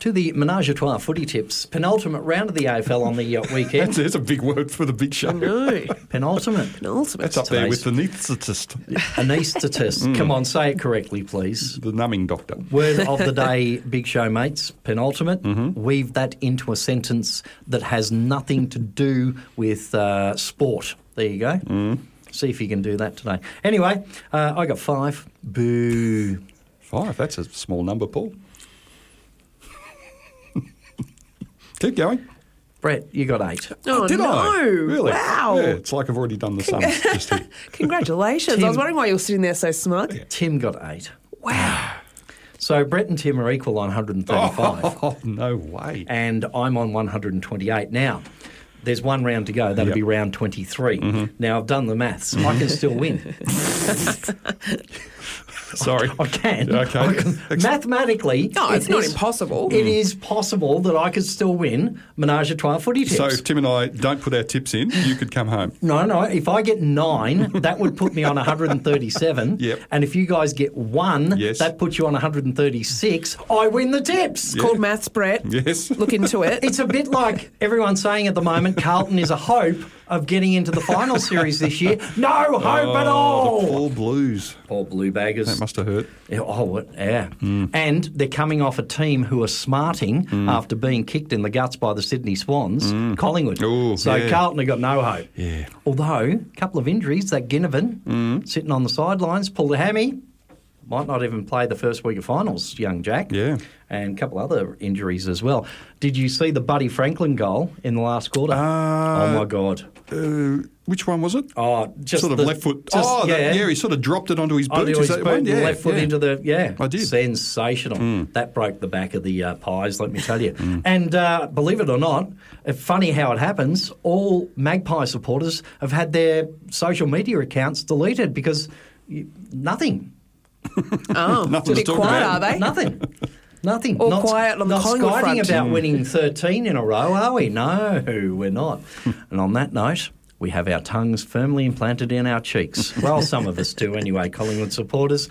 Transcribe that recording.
to the Menage a Trois footy tips. Penultimate round of the AFL on the weekend. That's a big word for the big show. No. Penultimate. That's up there with the anaesthetist, Anaesthetist. Come on, say it correctly, please. the numbing doctor. Word of the day, big show mates. Penultimate. Weave that into a sentence that has nothing to do with sport. There you go. See if you can do that today. Anyway, I got 5. Boo. 5, that's a small number, Paul. Keep going. Brett, you got 8. Oh, Did no. I? Really? Wow. Yeah, it's like I've already done the sums just here. Congratulations. Tim- I was wondering why you were sitting there so smug. Tim got 8. Wow. So Brett and Tim are equal on 135. Oh, no way. And I'm on 128. Now, there's one round to go. That'll Yep. be round 23. Now, I've done the maths. I can still win. Sorry. I can. Okay. I can. Mathematically, No, it's not is- impossible. It is possible that I could still win Menage a Trois footy tips. So if Tim and I don't put our tips in, you could come home. No. If I get 9, that would put me on 137. Yep. And if you guys get 1, Yes. that puts you on 136. I win the tips. It's called maths, Brett. Yes. Look into it. It's a bit like everyone's saying at the moment, Carlton is a hope of getting into the final series this year. No hope at all. The Paul Blues. Poor Blue Baggers. That must have hurt. Yeah. And they're coming off a team who are smarting after being kicked in the guts by the Sydney Swans, Collingwood. Ooh, so yeah. Carlton have got no hope. Yeah. Although, a couple of injuries, that Ginnivan sitting on the sidelines, pulled a hammy, might not even play the first week of finals, young Jack. Yeah. And a couple other injuries as well. Did you see the Buddy Franklin goal in the last quarter? Oh, my God. Which one was it? Oh, just sort of the- left foot. just- yeah, he sort of dropped it onto his boot. Onto Is his that boot one? and Yeah, left foot yeah. into the, I did. Sensational. That broke the back of the Pies, let me tell you. And believe it or not, funny how it happens, all Magpie supporters have had their social media accounts deleted because nothing. Oh, Nothing a to bit talk quiet, about. are they? Nothing. All quiet on the not Collingwood skiving front. about winning 13 in a row, are we? No, we're not. And on that note, we have our tongues firmly implanted in our cheeks. Well, some of us do anyway, Collingwood supporters.